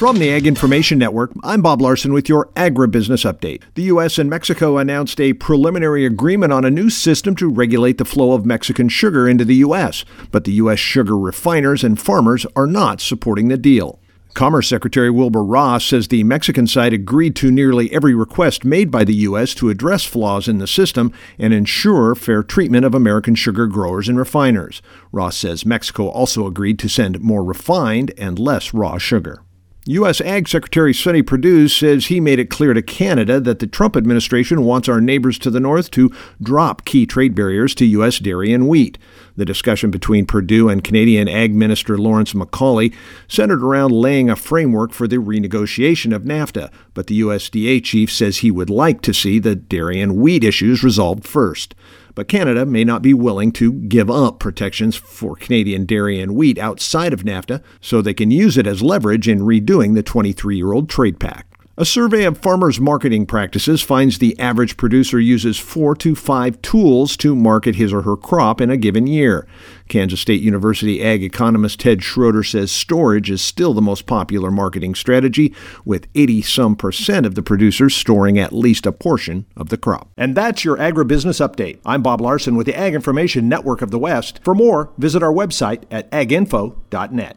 From the Ag Information Network, I'm Bob Larson with your agribusiness update. The U.S. and Mexico announced a preliminary agreement on a new system to regulate the flow of Mexican sugar into the U.S., but the U.S. sugar refiners and farmers are not supporting the deal. Commerce Secretary Wilbur Ross says the Mexican side agreed to nearly every request made by the U.S. to address flaws in the system and ensure fair treatment of American sugar growers and refiners. Ross says Mexico also agreed to send more refined and less raw sugar. U.S. Ag Secretary Sonny Perdue says he made it clear to Canada that the Trump administration wants our neighbors to the north to drop key trade barriers to U.S. dairy and wheat. The discussion between Perdue and Canadian Ag Minister Lawrence MacAulay centered around laying a framework for the renegotiation of NAFTA, but the USDA chief says he would like to see the dairy and wheat issues resolved first. But Canada may not be willing to give up protections for Canadian dairy and wheat outside of NAFTA so they can use it as leverage in redoing the 23-year-old trade pact. A survey of farmers' marketing practices finds the average producer uses 4 to 5 tools to market his or her crop in a given year. Kansas State University ag economist Ted Schroeder says storage is still the most popular marketing strategy, with 80% of the producers storing at least a portion of the crop. And that's your agribusiness update. I'm Bob Larson with the Ag Information Network of the West. For more, visit our website at aginfo.net.